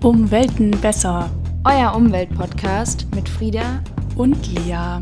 Welten besser. Euer Umweltpodcast mit Frieda und Lea.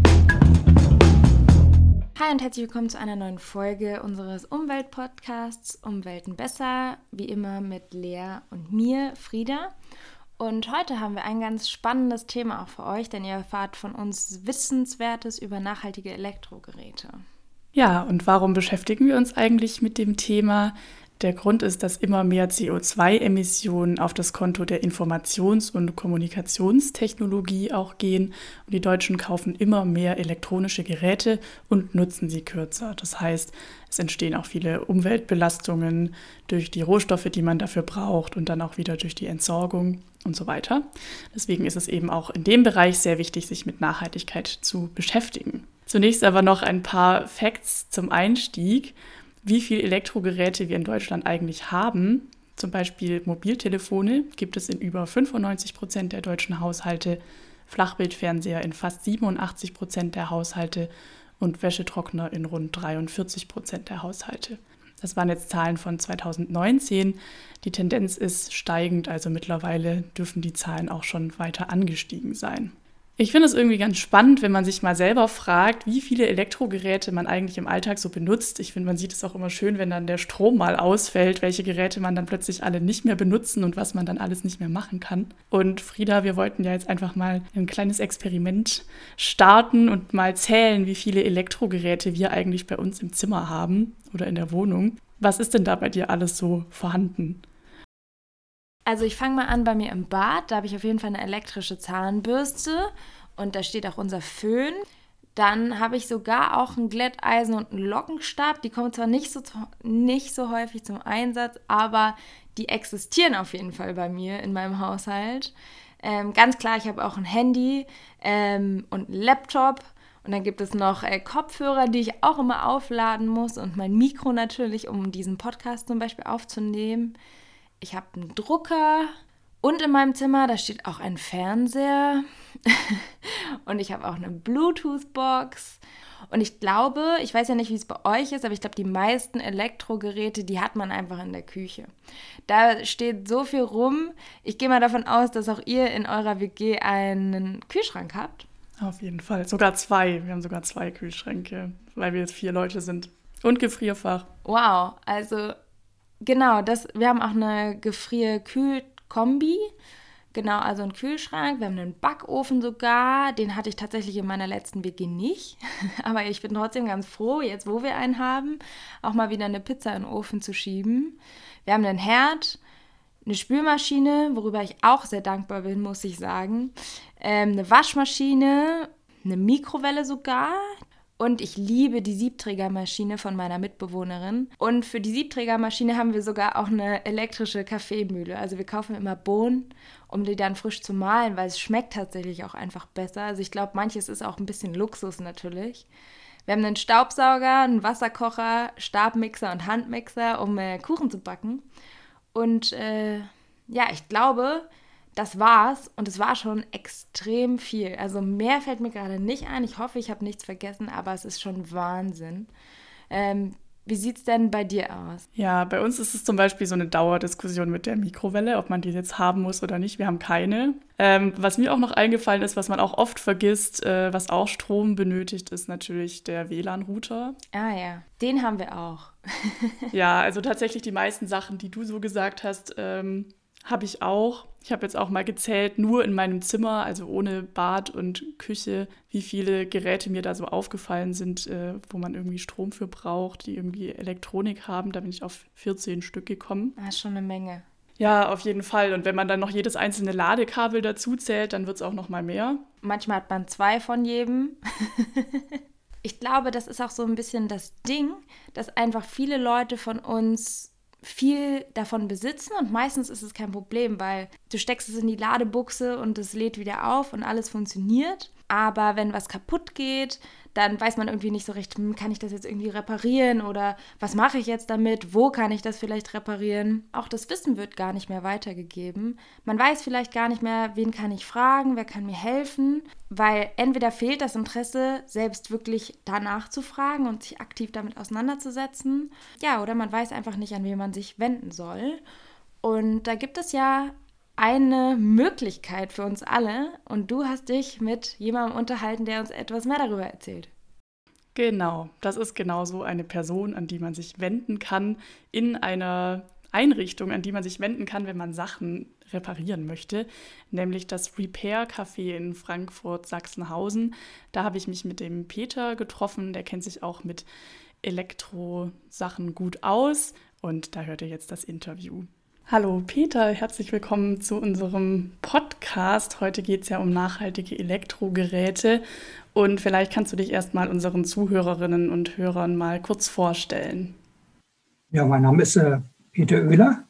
Hi und herzlich willkommen zu einer neuen Folge unseres Umweltpodcasts Welten besser. Wie immer mit Lea und mir, Frieda. Und heute haben wir ein ganz spannendes Thema auch für euch, denn ihr erfahrt von uns Wissenswertes über nachhaltige Elektrogeräte. Ja, und warum beschäftigen wir uns eigentlich mit dem Thema? Der Grund ist, dass immer mehr CO2-Emissionen auf das Konto der Informations- und Kommunikationstechnologie auch gehen. Und die Deutschen kaufen immer mehr elektronische Geräte und nutzen sie kürzer. Das heißt, es entstehen auch viele Umweltbelastungen durch die Rohstoffe, die man dafür braucht und dann auch wieder durch die Entsorgung und so weiter. Deswegen ist es eben auch in dem Bereich sehr wichtig, sich mit Nachhaltigkeit zu beschäftigen. Zunächst aber noch ein paar Facts zum Einstieg. Wie viele Elektrogeräte wir in Deutschland eigentlich haben. Zum Beispiel Mobiltelefone gibt es in über 95% der deutschen Haushalte, Flachbildfernseher in fast 87% der Haushalte und Wäschetrockner in rund 43% der Haushalte. Das waren jetzt Zahlen von 2019. Die Tendenz ist steigend, also mittlerweile dürfen die Zahlen auch schon weiter angestiegen sein. Ich finde es irgendwie ganz spannend, wenn man sich mal selber fragt, wie viele Elektrogeräte man eigentlich im Alltag so benutzt. Ich finde, man sieht es auch immer schön, wenn dann der Strom mal ausfällt, welche Geräte man dann plötzlich alle nicht mehr benutzen und was man dann alles nicht mehr machen kann. Und Frieda, wir wollten ja jetzt einfach mal ein kleines Experiment starten und mal zählen, wie viele Elektrogeräte wir eigentlich bei uns im Zimmer haben oder in der Wohnung. Was ist denn da bei dir alles so vorhanden? Also ich fange mal an bei mir im Bad, da habe ich auf jeden Fall eine elektrische Zahnbürste und da steht auch unser Föhn. Dann habe ich sogar auch ein Glätteisen und einen Lockenstab, die kommen zwar nicht so häufig zum Einsatz, aber die existieren auf jeden Fall bei mir in meinem Haushalt. Ganz klar, ich habe auch ein Handy und einen Laptop. Und dann gibt es noch Kopfhörer, die ich auch immer aufladen muss und mein Mikro natürlich, um diesen Podcast zum Beispiel aufzunehmen. Ich habe einen Drucker und in meinem Zimmer, da steht auch ein Fernseher und ich habe auch eine Bluetooth-Box. Und ich glaube, ich weiß ja nicht, wie es bei euch ist, aber ich glaube, die meisten Elektrogeräte, die hat man einfach in der Küche. Da steht so viel rum. Ich gehe mal davon aus, dass auch ihr in eurer WG einen Kühlschrank habt. Auf jeden Fall. Sogar 2. Wir haben sogar 2 Kühlschränke, weil wir jetzt 4 Leute sind. Und Gefrierfach. Wow, also genau, wir haben auch eine Gefrier-Kühl-Kombi. Genau, also einen Kühlschrank. Wir haben einen Backofen sogar. Den hatte ich tatsächlich in meiner letzten WG nicht. Aber ich bin trotzdem ganz froh, jetzt wo wir einen haben, auch mal wieder eine Pizza in den Ofen zu schieben. Wir haben einen Herd, eine Spülmaschine, worüber ich auch sehr dankbar bin, muss ich sagen. Eine Waschmaschine, eine Mikrowelle sogar. Und ich liebe die Siebträgermaschine von meiner Mitbewohnerin. Und für die Siebträgermaschine haben wir sogar auch eine elektrische Kaffeemühle. Also wir kaufen immer Bohnen, um die dann frisch zu mahlen, weil es schmeckt tatsächlich auch einfach besser. Also ich glaube, manches ist auch ein bisschen Luxus natürlich. Wir haben einen Staubsauger, einen Wasserkocher, Stabmixer und Handmixer, um Kuchen zu backen. Und ich glaube, das war's und es war schon extrem viel. Also mehr fällt mir gerade nicht ein. Ich hoffe, ich habe nichts vergessen, aber es ist schon Wahnsinn. Wie sieht's denn bei dir aus? Ja, bei uns ist es zum Beispiel so eine Dauerdiskussion mit der Mikrowelle, ob man die jetzt haben muss oder nicht. Wir haben keine. Was mir auch noch eingefallen ist, was man auch oft vergisst, was auch Strom benötigt, ist natürlich der WLAN-Router. Ah ja, den haben wir auch. Ja, also tatsächlich die meisten Sachen, die du so gesagt hast, habe ich auch. Ich habe jetzt auch mal gezählt, nur in meinem Zimmer, also ohne Bad und Küche, wie viele Geräte mir da so aufgefallen sind, wo man irgendwie Strom für braucht, die irgendwie Elektronik haben. Da bin ich auf 14 Stück gekommen. Das ist schon eine Menge. Ja, auf jeden Fall. Und wenn man dann noch jedes einzelne Ladekabel dazu zählt, dann wird es auch noch mal mehr. Manchmal hat man 2 von jedem. Ich glaube, das ist auch so ein bisschen das Ding, dass einfach viele Leute von uns viel davon besitzen und meistens ist es kein Problem, weil du steckst es in die Ladebuchse und es lädt wieder auf und alles funktioniert. Aber wenn was kaputt geht, dann weiß man irgendwie nicht so recht, kann ich das jetzt irgendwie reparieren oder was mache ich jetzt damit, wo kann ich das vielleicht reparieren. Auch das Wissen wird gar nicht mehr weitergegeben. Man weiß vielleicht gar nicht mehr, wen kann ich fragen, wer kann mir helfen, weil entweder fehlt das Interesse, selbst wirklich danach zu fragen und sich aktiv damit auseinanderzusetzen. Ja, oder man weiß einfach nicht, an wen man sich wenden soll. Und da gibt es ja eine Möglichkeit für uns alle und du hast dich mit jemandem unterhalten, der uns etwas mehr darüber erzählt. Genau, das ist genau so eine Person, an die man sich wenden kann, in einer Einrichtung, an die man sich wenden kann, wenn man Sachen reparieren möchte, nämlich das Repair Café in Frankfurt-Sachsenhausen. Da habe ich mich mit dem Peter getroffen, der kennt sich auch mit Elektrosachen gut aus und da hört ihr jetzt das Interview. Hallo Peter, herzlich willkommen zu unserem Podcast. Heute geht es ja um nachhaltige Elektrogeräte und vielleicht kannst du dich erstmal unseren Zuhörerinnen und Hörern mal kurz vorstellen. Ja, mein Name ist Peter Oehler.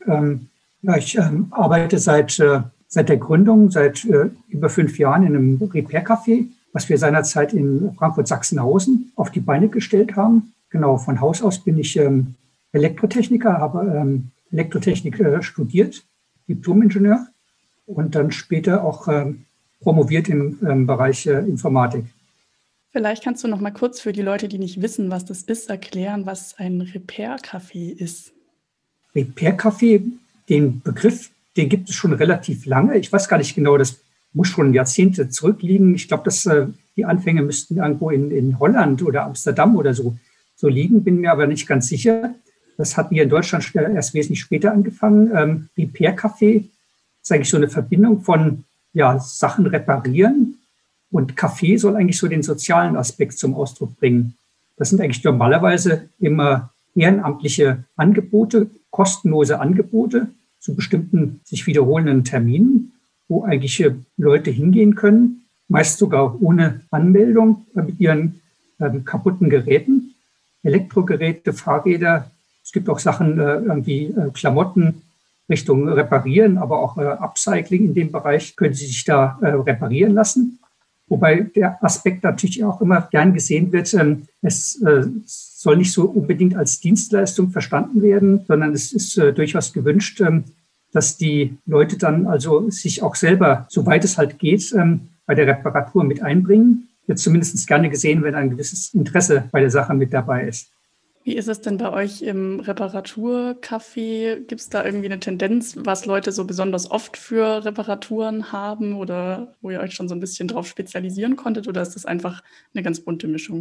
Ich arbeite seit der Gründung, seit über 5 Jahren in einem Repair-Café, was wir seinerzeit in Frankfurt-Sachsenhausen auf die Beine gestellt haben. Genau, von Haus aus bin ich Elektrotechniker, habe Elektrotechnik studiert, Diplom-Ingenieur und dann später auch promoviert im Bereich Informatik. Vielleicht kannst du noch mal kurz für die Leute, die nicht wissen, was das ist, erklären, was ein Repair-Café ist. Repair-Café, den Begriff, den gibt es schon relativ lange. Ich weiß gar nicht genau, das muss schon Jahrzehnte zurückliegen. Ich glaube, dass die Anfänge müssten irgendwo in Holland oder Amsterdam oder so liegen, bin mir aber nicht ganz sicher. Das hat hier in Deutschland erst wesentlich später angefangen. Repair-Café ist eigentlich so eine Verbindung von Sachen reparieren und Café soll eigentlich so den sozialen Aspekt zum Ausdruck bringen. Das sind eigentlich normalerweise immer ehrenamtliche Angebote, kostenlose Angebote zu bestimmten sich wiederholenden Terminen, wo eigentlich Leute hingehen können, meist sogar ohne Anmeldung mit ihren kaputten Geräten, Elektrogeräte, Fahrräder. Es gibt auch Sachen, Klamotten Richtung Reparieren, aber auch Upcycling in dem Bereich können Sie sich da reparieren lassen. Wobei der Aspekt natürlich auch immer gern gesehen wird, es soll nicht so unbedingt als Dienstleistung verstanden werden, sondern es ist durchaus gewünscht, dass die Leute dann also sich auch selber, soweit es halt geht, bei der Reparatur mit einbringen. Wird zumindest gerne gesehen, wenn ein gewisses Interesse bei der Sache mit dabei ist. Wie ist es denn bei euch im Reparaturcafé? Gibt es da irgendwie eine Tendenz, was Leute so besonders oft für Reparaturen haben oder wo ihr euch schon so ein bisschen drauf spezialisieren konntet oder ist das einfach eine ganz bunte Mischung?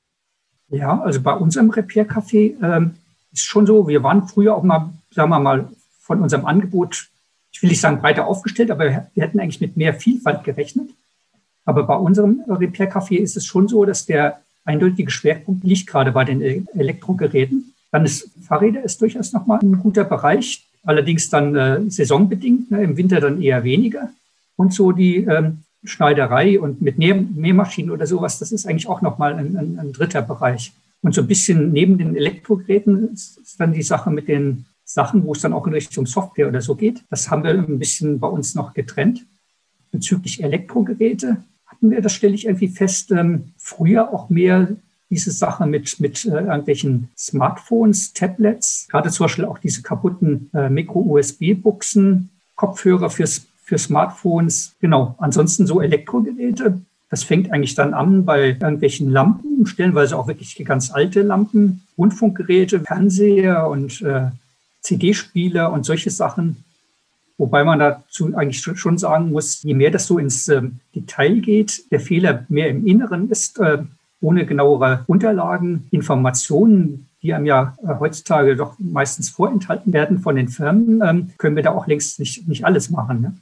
Ja, also bei unserem Repair-Café ist schon so, wir waren früher auch mal, sagen wir mal, von unserem Angebot, ich will nicht sagen breiter aufgestellt, aber wir hätten eigentlich mit mehr Vielfalt gerechnet. Aber bei unserem Repair-Café ist es schon so, dass der eindeutige Schwerpunkt liegt gerade bei den Elektrogeräten. Dann ist Fahrräder ist durchaus nochmal ein guter Bereich, allerdings dann saisonbedingt, im Winter dann eher weniger. Und so die Schneiderei und mit Nähmaschinen oder sowas, das ist eigentlich auch nochmal ein dritter Bereich. Und so ein bisschen neben den Elektrogeräten ist dann die Sache mit den Sachen, wo es dann auch in Richtung Software oder so geht. Das haben wir ein bisschen bei uns noch getrennt. Bezüglich Elektrogeräte hatten wir, das stelle ich irgendwie fest, früher auch mehr diese Sache mit irgendwelchen Smartphones, Tablets, gerade zum Beispiel auch diese kaputten Micro-USB-Buchsen, Kopfhörer für Smartphones. Genau, ansonsten so Elektrogeräte. Das fängt eigentlich dann an bei irgendwelchen Lampen, stellenweise auch wirklich ganz alte Lampen, Rundfunkgeräte, Fernseher und CD-Spieler und solche Sachen. Wobei man dazu eigentlich schon sagen muss, je mehr das so ins Detail geht, der Fehler mehr im Inneren ist, ohne genauere Unterlagen, Informationen, die einem ja heutzutage doch meistens vorenthalten werden von den Firmen, können wir da auch längst nicht alles machen. Ne?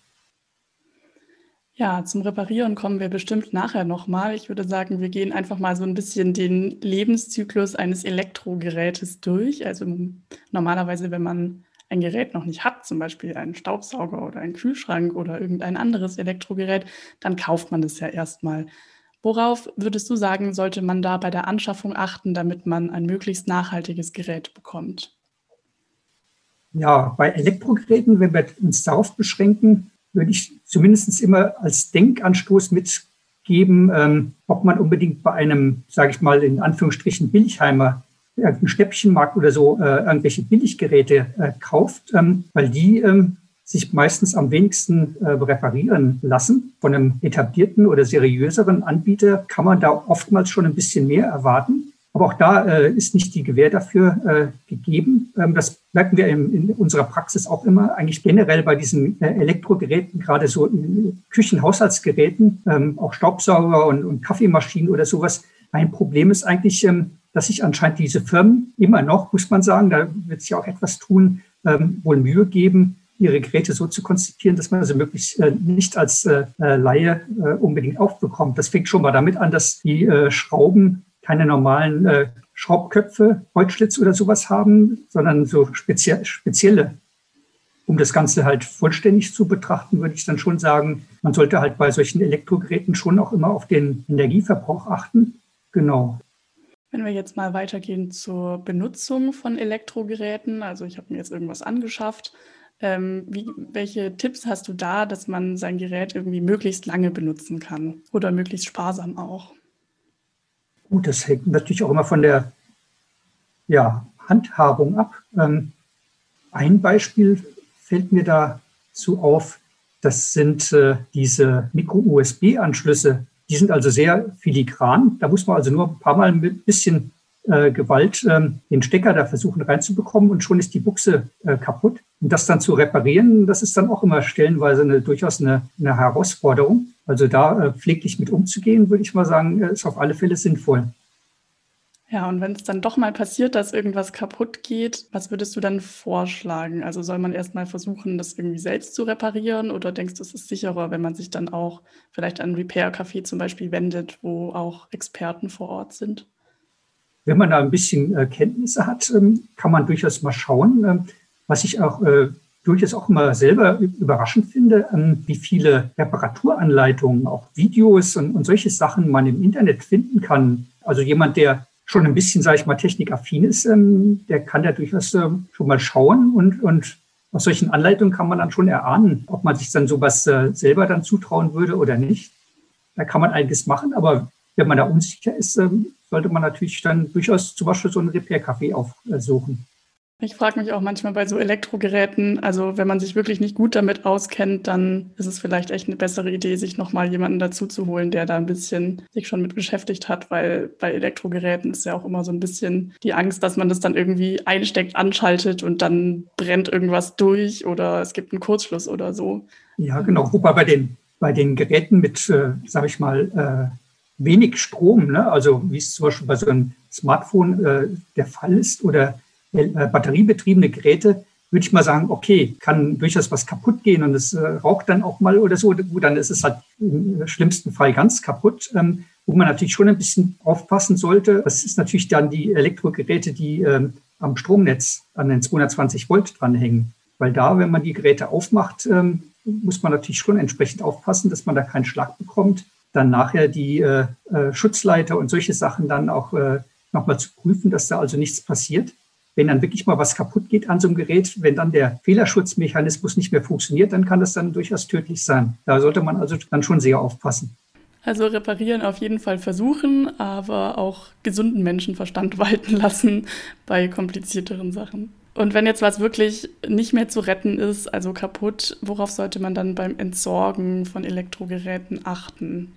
Ja, zum Reparieren kommen wir bestimmt nachher nochmal. Ich würde sagen, wir gehen einfach mal so ein bisschen den Lebenszyklus eines Elektrogerätes durch. Also normalerweise, wenn man ein Gerät noch nicht hat, zum Beispiel einen Staubsauger oder einen Kühlschrank oder irgendein anderes Elektrogerät, dann kauft man das ja erstmal. Worauf würdest du sagen, sollte man da bei der Anschaffung achten, damit man ein möglichst nachhaltiges Gerät bekommt? Ja, bei Elektrogeräten, wenn wir uns darauf beschränken, würde ich zumindest immer als Denkanstoß mitgeben, ob man unbedingt bei einem, sage ich mal, in Anführungsstrichen Billigheimer, irgendeinen Schnäppchenmarkt oder so, irgendwelche Billiggeräte kauft, weil die sich meistens am wenigsten reparieren lassen. Von einem etablierten oder seriöseren Anbieter kann man da oftmals schon ein bisschen mehr erwarten. Aber auch da ist nicht die Gewähr dafür gegeben. Das merken wir in unserer Praxis auch immer, eigentlich generell bei diesen Elektrogeräten, gerade so Küchenhaushaltsgeräten, auch Staubsauger und Kaffeemaschinen oder sowas. Ein Problem ist eigentlich, dass sich anscheinend diese Firmen immer noch, muss man sagen, da wird sich auch etwas tun, wohl Mühe geben, ihre Geräte so zu konzipieren, dass man sie möglichst nicht als Laie unbedingt aufbekommt. Das fängt schon mal damit an, dass die Schrauben keine normalen Schraubköpfe, Holzschlitz oder sowas haben, sondern so spezielle. Um das Ganze halt vollständig zu betrachten, würde ich dann schon sagen, man sollte halt bei solchen Elektrogeräten schon auch immer auf den Energieverbrauch achten. Genau. Wenn wir jetzt mal weitergehen zur Benutzung von Elektrogeräten, also ich habe mir jetzt irgendwas angeschafft, welche Tipps hast du da, dass man sein Gerät irgendwie möglichst lange benutzen kann oder möglichst sparsam auch? Gut, das hängt natürlich auch immer von der Handhabung ab. Ein Beispiel fällt mir dazu auf, das sind diese Micro-USB-Anschlüsse. Die sind also sehr filigran. Da muss man also nur ein paar Mal mit ein bisschen Gewalt den Stecker da versuchen reinzubekommen und schon ist die Buchse kaputt. Und das dann zu reparieren, das ist dann auch immer stellenweise durchaus eine Herausforderung. Also da pfleglich mit umzugehen, würde ich mal sagen, ist auf alle Fälle sinnvoll. Ja, und wenn es dann doch mal passiert, dass irgendwas kaputt geht, was würdest du dann vorschlagen? Also soll man erst mal versuchen, das irgendwie selbst zu reparieren oder denkst du, es ist sicherer, wenn man sich dann auch vielleicht an ein Repair-Café zum Beispiel wendet, wo auch Experten vor Ort sind? Wenn man da ein bisschen Kenntnisse hat, kann man durchaus mal schauen, was ich auch durchaus auch immer selber überraschend finde, wie viele Reparaturanleitungen, auch Videos und solche Sachen man im Internet finden kann. Also jemand, der schon ein bisschen, sage ich mal, technikaffin ist, der kann ja durchaus schon mal schauen und aus solchen Anleitungen kann man dann schon erahnen, ob man sich dann sowas selber dann zutrauen würde oder nicht. Da kann man einiges machen, aber wenn man da unsicher ist, sollte man natürlich dann durchaus zum Beispiel so ein Repair-Café aufsuchen. Ich frage mich auch manchmal bei so Elektrogeräten, also wenn man sich wirklich nicht gut damit auskennt, dann ist es vielleicht echt eine bessere Idee, sich nochmal jemanden dazu zu holen, der da ein bisschen sich schon mit beschäftigt hat, weil bei Elektrogeräten ist ja auch immer so ein bisschen die Angst, dass man das dann irgendwie einsteckt, anschaltet und dann brennt irgendwas durch oder es gibt einen Kurzschluss oder so. Ja, genau. Wobei bei den Geräten mit, sage ich mal, wenig Strom, ne? Also wie es zum Beispiel bei so einem Smartphone der Fall ist oder batteriebetriebene Geräte, würde ich mal sagen, okay, kann durchaus was kaputt gehen und es raucht dann auch mal oder so. Gut, dann ist es halt im schlimmsten Fall ganz kaputt. Wo man natürlich schon ein bisschen aufpassen sollte, das ist natürlich dann die Elektrogeräte, die am Stromnetz an den 220 Volt dranhängen. Weil da, wenn man die Geräte aufmacht, muss man natürlich schon entsprechend aufpassen, dass man da keinen Schlag bekommt. Dann nachher die Schutzleiter und solche Sachen dann auch nochmal zu prüfen, dass da also nichts passiert. Wenn dann wirklich mal was kaputt geht an so einem Gerät, wenn dann der Fehlerschutzmechanismus nicht mehr funktioniert, dann kann das dann durchaus tödlich sein. Da sollte man also dann schon sehr aufpassen. Also reparieren auf jeden Fall versuchen, aber auch gesunden Menschenverstand walten lassen bei komplizierteren Sachen. Und wenn jetzt was wirklich nicht mehr zu retten ist, also kaputt, worauf sollte man dann beim Entsorgen von Elektrogeräten achten?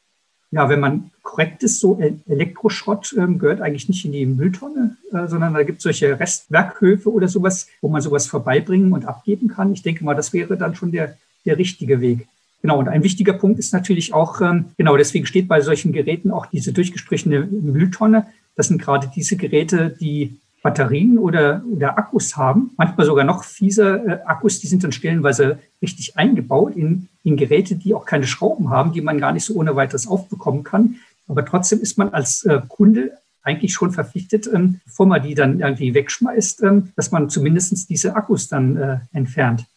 Ja, wenn man korrekt ist, so Elektroschrott gehört eigentlich nicht in die Mülltonne, sondern da gibt es solche Restwerkhöfe oder sowas, wo man sowas vorbeibringen und abgeben kann. Ich denke mal, das wäre dann schon der richtige Weg. Genau, und ein wichtiger Punkt ist natürlich auch, genau deswegen steht bei solchen Geräten auch diese durchgestrichene Mülltonne. Das sind gerade diese Geräte, die Batterien oder Akkus haben, manchmal sogar noch fieser Akkus, die sind dann stellenweise richtig eingebaut in Geräte, die auch keine Schrauben haben, die man gar nicht so ohne weiteres aufbekommen kann. Aber trotzdem ist man als Kunde eigentlich schon verpflichtet, bevor man die dann irgendwie wegschmeißt, dass man zumindest diese Akkus dann entfernt.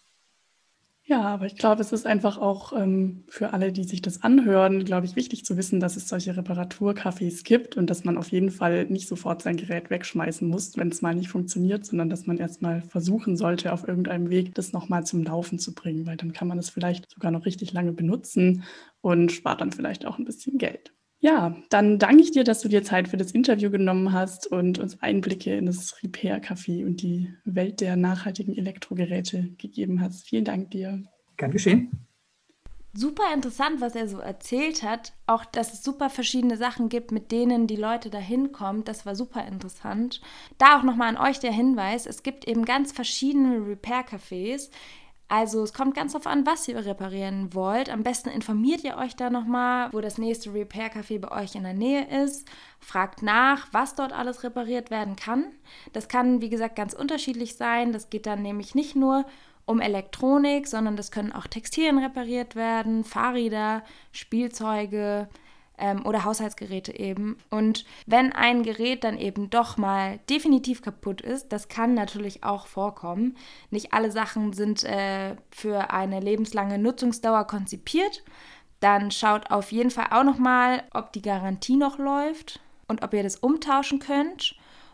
Ja, aber ich glaube, es ist einfach auch für alle, die sich das anhören, glaube ich, wichtig zu wissen, dass es solche Reparaturcafés gibt und dass man auf jeden Fall nicht sofort sein Gerät wegschmeißen muss, wenn es mal nicht funktioniert, sondern dass man erst mal versuchen sollte, auf irgendeinem Weg das nochmal zum Laufen zu bringen, weil dann kann man es vielleicht sogar noch richtig lange benutzen und spart dann vielleicht auch ein bisschen Geld. Ja, dann danke ich dir, dass du dir Zeit für das Interview genommen hast und uns Einblicke in das Repair-Café und die Welt der nachhaltigen Elektrogeräte gegeben hast. Vielen Dank dir. Gern geschehen. super interessant, was er so erzählt hat. Auch, dass es super verschiedene Sachen gibt, mit denen die Leute da hinkommen. Das war super interessant. Da auch nochmal an euch der Hinweis, es gibt eben ganz verschiedene Repair-Cafés. Also es kommt ganz darauf an, was ihr reparieren wollt. Am besten informiert ihr euch da nochmal, wo das nächste Repair-Café bei euch in der Nähe ist. Fragt nach, was dort alles repariert werden kann. Das kann, wie gesagt, ganz unterschiedlich sein. Das geht dann nämlich nicht nur um Elektronik, sondern das können auch Textilien repariert werden, Fahrräder, Spielzeuge oder Haushaltsgeräte eben. Und wenn ein Gerät dann eben doch mal definitiv kaputt ist, das kann natürlich auch vorkommen. Nicht alle Sachen sind für eine lebenslange Nutzungsdauer konzipiert. Dann schaut auf jeden Fall auch nochmal, ob die Garantie noch läuft und ob ihr das umtauschen könnt.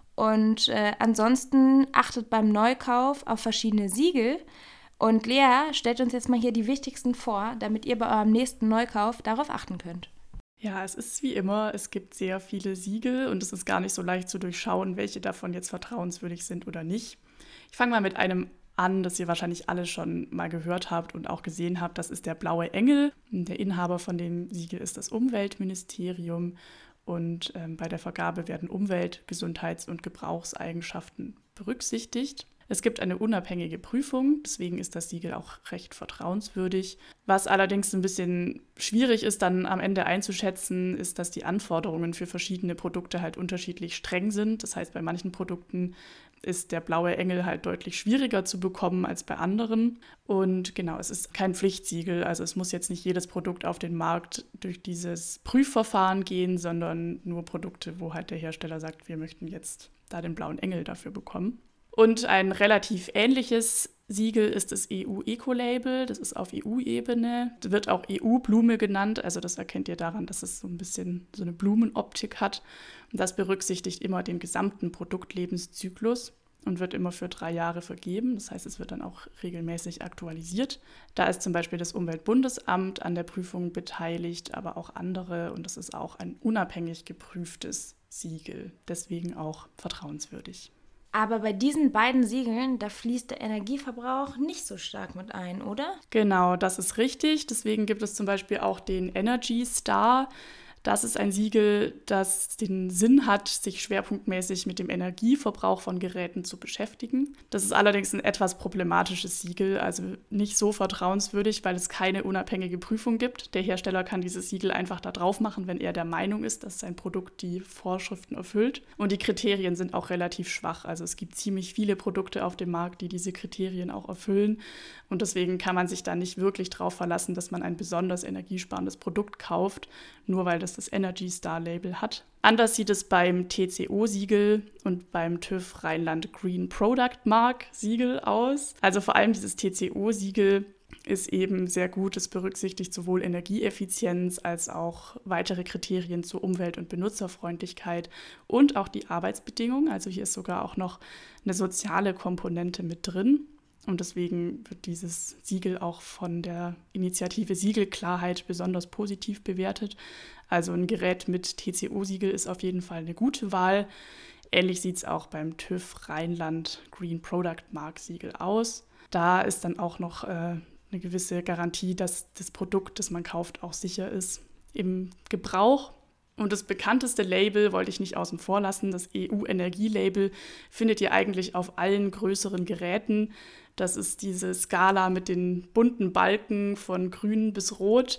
Und ansonsten achtet beim Neukauf auf verschiedene Siegel. Und Lea stellt uns jetzt mal hier die wichtigsten vor, damit ihr bei eurem nächsten Neukauf darauf achten könnt. Ja, es ist wie immer, es gibt sehr viele Siegel und es ist gar nicht so leicht zu durchschauen, welche davon jetzt vertrauenswürdig sind oder nicht. Ich fange mal mit einem an, das ihr wahrscheinlich alle schon mal gehört habt und auch gesehen habt. Das ist der Blaue Engel. Der Inhaber von dem Siegel ist das Umweltministerium. Und bei der Vergabe werden Umwelt-, Gesundheits- und Gebrauchseigenschaften berücksichtigt. Es gibt eine unabhängige Prüfung, deswegen ist das Siegel auch recht vertrauenswürdig. Was allerdings ein bisschen schwierig ist, dann am Ende einzuschätzen, ist, dass die Anforderungen für verschiedene Produkte halt unterschiedlich streng sind. Das heißt, bei manchen Produkten ist der Blaue Engel halt deutlich schwieriger zu bekommen als bei anderen. Und genau, es ist kein Pflichtsiegel, also es muss jetzt nicht jedes Produkt auf den Markt durch dieses Prüfverfahren gehen, sondern nur Produkte, wo halt der Hersteller sagt, wir möchten jetzt da den Blauen Engel dafür bekommen. Und ein relativ ähnliches Siegel ist das EU-Eco-Label, das ist auf EU-Ebene. Das wird auch EU-Blume genannt, also das erkennt ihr daran, dass es so ein bisschen so eine Blumenoptik hat. Und das berücksichtigt immer den gesamten Produktlebenszyklus und wird immer für 3 Jahre vergeben. Das heißt, es wird dann auch regelmäßig aktualisiert. Da ist zum Beispiel das Umweltbundesamt an der Prüfung beteiligt, aber auch andere. Und das ist auch ein unabhängig geprüftes Siegel, deswegen auch vertrauenswürdig. Aber bei diesen beiden Siegeln, da fließt der Energieverbrauch nicht so stark mit ein, oder? Genau, das ist richtig. Deswegen gibt es zum Beispiel auch den Energy Star. Das ist ein Siegel, das den Sinn hat, sich schwerpunktmäßig mit dem Energieverbrauch von Geräten zu beschäftigen. Das ist allerdings ein etwas problematisches Siegel, also nicht so vertrauenswürdig, weil es keine unabhängige Prüfung gibt. Der Hersteller kann dieses Siegel einfach da drauf machen, wenn er der Meinung ist, dass sein Produkt die Vorschriften erfüllt. Und die Kriterien sind auch relativ schwach. Also es gibt ziemlich viele Produkte auf dem Markt, die diese Kriterien auch erfüllen. Und deswegen kann man sich da nicht wirklich drauf verlassen, dass man ein besonders energiesparendes Produkt kauft, nur weil das Energy Star Label hat. Anders sieht es beim TCO-Siegel und beim TÜV Rheinland Green Product Mark Siegel aus. Also vor allem dieses TCO-Siegel ist eben sehr gut. Es berücksichtigt sowohl Energieeffizienz als auch weitere Kriterien zur Umwelt- und Benutzerfreundlichkeit und auch die Arbeitsbedingungen. Also hier ist sogar auch noch eine soziale Komponente mit drin. Und deswegen wird dieses Siegel auch von der Initiative Siegelklarheit besonders positiv bewertet. Also ein Gerät mit TCO-Siegel ist auf jeden Fall eine gute Wahl. Ähnlich sieht es auch beim TÜV Rheinland Green Product Mark Siegel aus. Da ist dann auch noch eine gewisse Garantie, dass das Produkt, das man kauft, auch sicher ist im Gebrauch. Und das bekannteste Label wollte ich nicht außen vor lassen, das EU-Energielabel, findet ihr eigentlich auf allen größeren Geräten. Das ist diese Skala mit den bunten Balken von grün bis rot.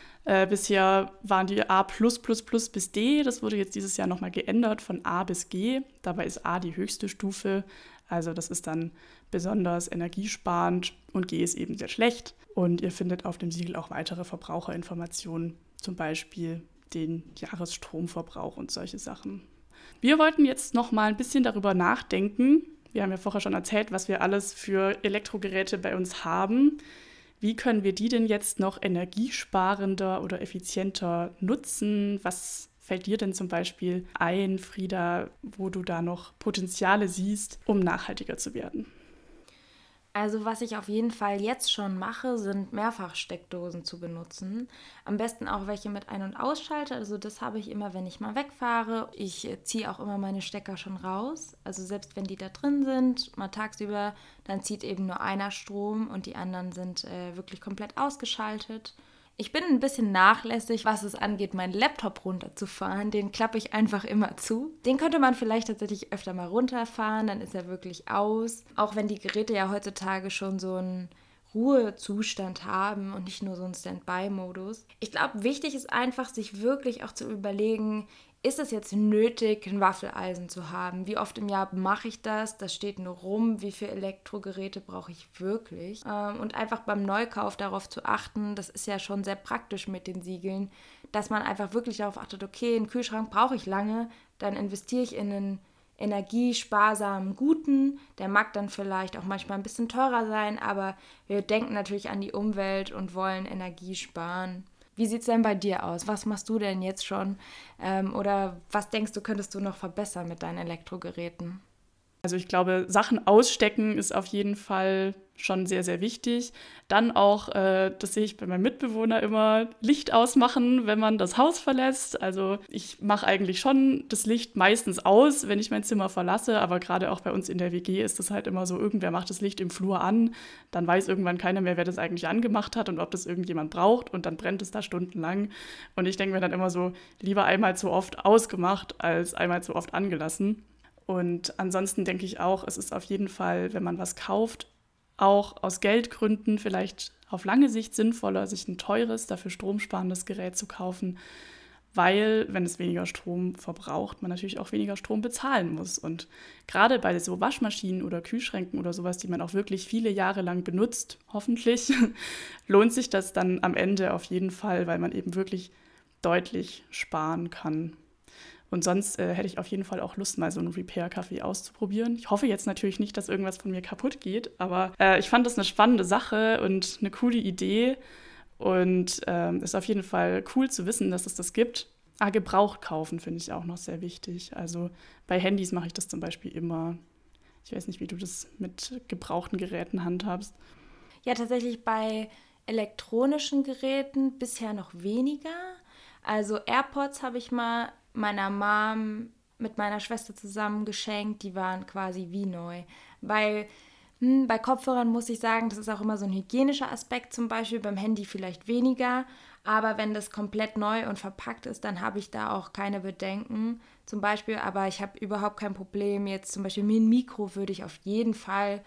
Bisher waren die A+++ bis D. Das wurde jetzt dieses Jahr nochmal geändert von A bis G. Dabei ist A die höchste Stufe. Also das ist dann besonders energiesparend und G ist eben sehr schlecht. Und ihr findet auf dem Siegel auch weitere Verbraucherinformationen, zum Beispiel den Jahresstromverbrauch und solche Sachen. Wir wollten jetzt noch mal ein bisschen darüber nachdenken. Wir haben ja vorher schon erzählt, was wir alles für Elektrogeräte bei uns haben. Wie können wir die denn jetzt noch energiesparender oder effizienter nutzen? Was fällt dir denn zum Beispiel ein, Frieda, wo du da noch Potenziale siehst, um nachhaltiger zu werden? Also was ich auf jeden Fall jetzt schon mache, sind Mehrfachsteckdosen zu benutzen. Am besten auch welche mit Ein- und Ausschalter. Also das habe ich immer, wenn ich mal wegfahre. Ich ziehe auch immer meine Stecker schon raus. Also selbst wenn die da drin sind, mal tagsüber, dann zieht eben nur einer Strom und die anderen sind wirklich komplett ausgeschaltet. Ich bin ein bisschen nachlässig, was es angeht, meinen Laptop runterzufahren. Den klappe ich einfach immer zu. Den könnte man vielleicht tatsächlich öfter mal runterfahren, dann ist er wirklich aus. Auch wenn die Geräte ja heutzutage schon so einen Ruhezustand haben und nicht nur so einen Standby-Modus. Ich glaube, wichtig ist einfach, sich wirklich auch zu überlegen, ist es jetzt nötig, ein Waffeleisen zu haben? Wie oft im Jahr mache ich das? Das steht nur rum. Wie viele Elektrogeräte brauche ich wirklich? Und einfach beim Neukauf darauf zu achten, das ist ja schon sehr praktisch mit den Siegeln, dass man einfach wirklich darauf achtet, okay, einen Kühlschrank brauche ich lange, dann investiere ich in einen energiesparsamen guten. Der mag dann vielleicht auch manchmal ein bisschen teurer sein, aber wir denken natürlich an die Umwelt und wollen Energie sparen. Wie sieht es denn bei dir aus? Was machst du denn jetzt schon? Oder was denkst du, könntest du noch verbessern mit deinen Elektrogeräten? Also ich glaube, Sachen ausstecken ist auf jeden Fall schon sehr, sehr wichtig. Dann auch, das sehe ich bei meinem Mitbewohner immer, Licht ausmachen, wenn man das Haus verlässt. Also ich mache eigentlich schon das Licht meistens aus, wenn ich mein Zimmer verlasse. Aber gerade auch bei uns in der WG ist das halt immer so, irgendwer macht das Licht im Flur an. Dann weiß irgendwann keiner mehr, wer das eigentlich angemacht hat und ob das irgendjemand braucht. Und dann brennt es da stundenlang. Und ich denke mir dann immer so, lieber einmal zu oft ausgemacht, als einmal zu oft angelassen. Und ansonsten denke ich auch, es ist auf jeden Fall, wenn man was kauft, auch aus Geldgründen vielleicht auf lange Sicht sinnvoller, sich ein teures, dafür stromsparendes Gerät zu kaufen, weil, wenn es weniger Strom verbraucht, man natürlich auch weniger Strom bezahlen muss. Und gerade bei so Waschmaschinen oder Kühlschränken oder sowas, die man auch wirklich viele Jahre lang benutzt, hoffentlich, lohnt sich das dann am Ende auf jeden Fall, weil man eben wirklich deutlich sparen kann. Und sonst hätte ich auf jeden Fall auch Lust, mal so einen Repair-Café auszuprobieren. Ich hoffe jetzt natürlich nicht, dass irgendwas von mir kaputt geht, aber ich fand das eine spannende Sache und eine coole Idee. Und ist auf jeden Fall cool zu wissen, dass es das gibt. Gebraucht kaufen finde ich auch noch sehr wichtig. Also bei Handys mache ich das zum Beispiel immer. Ich weiß nicht, wie du das mit gebrauchten Geräten handhabst. Ja, tatsächlich bei elektronischen Geräten bisher noch weniger. Also AirPods habe ich mal meiner Mom mit meiner Schwester zusammen geschenkt. Die waren quasi wie neu. Bei Kopfhörern muss ich sagen, das ist auch immer so ein hygienischer Aspekt zum Beispiel, beim Handy vielleicht weniger, aber wenn das komplett neu und verpackt ist, dann habe ich da auch keine Bedenken zum Beispiel, aber ich habe überhaupt kein Problem, jetzt zum Beispiel mir ein Mikro würde ich auf jeden Fall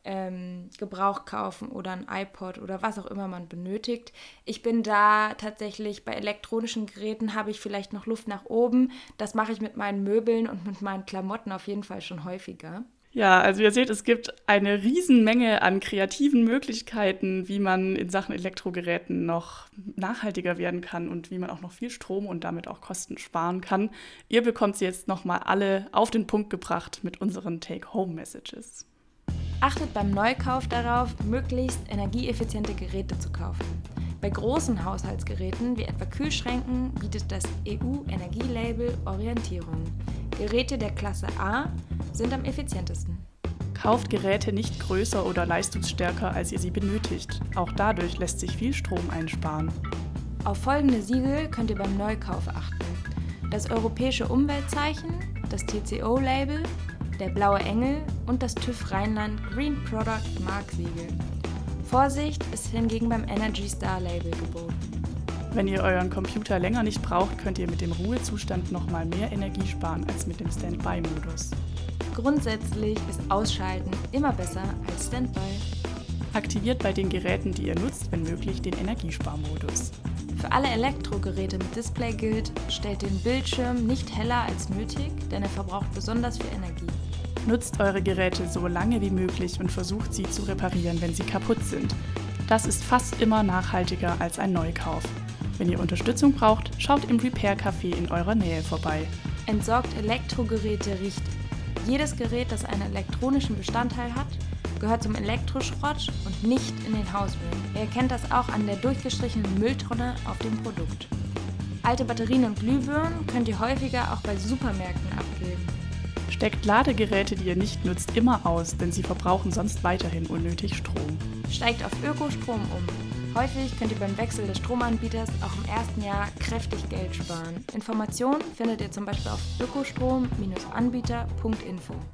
Gebrauch kaufen oder ein iPod oder was auch immer man benötigt. Ich bin da tatsächlich bei elektronischen Geräten habe ich vielleicht noch Luft nach oben, das mache ich mit meinen Möbeln und mit meinen Klamotten auf jeden Fall schon häufiger. Ja, also ihr seht, es gibt eine Riesenmenge an kreativen Möglichkeiten, wie man in Sachen Elektrogeräten noch nachhaltiger werden kann und wie man auch noch viel Strom und damit auch Kosten sparen kann. Ihr bekommt sie jetzt nochmal alle auf den Punkt gebracht mit unseren Take-Home-Messages. Achtet beim Neukauf darauf, möglichst energieeffiziente Geräte zu kaufen. Bei großen Haushaltsgeräten wie etwa Kühlschränken bietet das EU-Energielabel Orientierung. Geräte der Klasse A sind am effizientesten. Kauft Geräte nicht größer oder leistungsstärker, als ihr sie benötigt. Auch dadurch lässt sich viel Strom einsparen. Auf folgende Siegel könnt ihr beim Neukauf achten. Das europäische Umweltzeichen, das TCO-Label, der Blaue Engel und das TÜV Rheinland Green Product Mark-Siegel. Vorsicht ist hingegen beim Energy Star Label geboten. Wenn ihr euren Computer länger nicht braucht, könnt ihr mit dem Ruhezustand nochmal mehr Energie sparen als mit dem Standby-Modus. Grundsätzlich ist Ausschalten immer besser als Standby. Aktiviert bei den Geräten, die ihr nutzt, wenn möglich, den Energiesparmodus. Für alle Elektrogeräte mit Display gilt, stellt den Bildschirm nicht heller als nötig, denn er verbraucht besonders viel Energie. Nutzt eure Geräte so lange wie möglich und versucht sie zu reparieren, wenn sie kaputt sind. Das ist fast immer nachhaltiger als ein Neukauf. Wenn ihr Unterstützung braucht, schaut im Repair-Café in eurer Nähe vorbei. Entsorgt Elektrogeräte richtig. Jedes Gerät, das einen elektronischen Bestandteil hat, gehört zum Elektroschrott und nicht in den Hausmüll. Ihr erkennt das auch an der durchgestrichenen Mülltonne auf dem Produkt. Alte Batterien und Glühbirnen könnt ihr häufiger auch bei Supermärkten abgeben. Steckt Ladegeräte, die ihr nicht nutzt, immer aus, denn sie verbrauchen sonst weiterhin unnötig Strom. Steigt auf Ökostrom um. Häufig könnt ihr beim Wechsel des Stromanbieters auch im ersten Jahr kräftig Geld sparen. Informationen findet ihr zum Beispiel auf ökostrom-anbieter.info.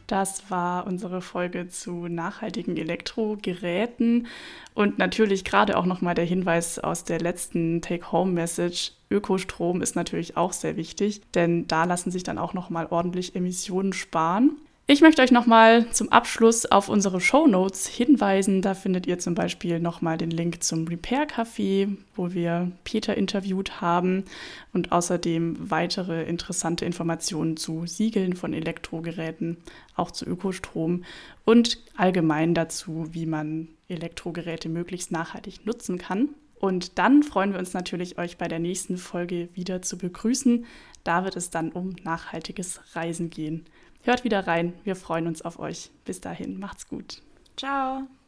Das war unsere Folge zu nachhaltigen Elektrogeräten und natürlich gerade auch nochmal der Hinweis aus der letzten Take-Home-Message. Ökostrom ist natürlich auch sehr wichtig, denn da lassen sich dann auch nochmal ordentlich Emissionen sparen. Ich möchte euch nochmal zum Abschluss auf unsere Shownotes hinweisen. Da findet ihr zum Beispiel nochmal den Link zum Repair Café, wo wir Peter interviewt haben und außerdem weitere interessante Informationen zu Siegeln von Elektrogeräten, auch zu Ökostrom und allgemein dazu, wie man Elektrogeräte möglichst nachhaltig nutzen kann. Und dann freuen wir uns natürlich, euch bei der nächsten Folge wieder zu begrüßen. Da wird es dann um nachhaltiges Reisen gehen. Hört wieder rein, wir freuen uns auf euch. Bis dahin, macht's gut. Ciao.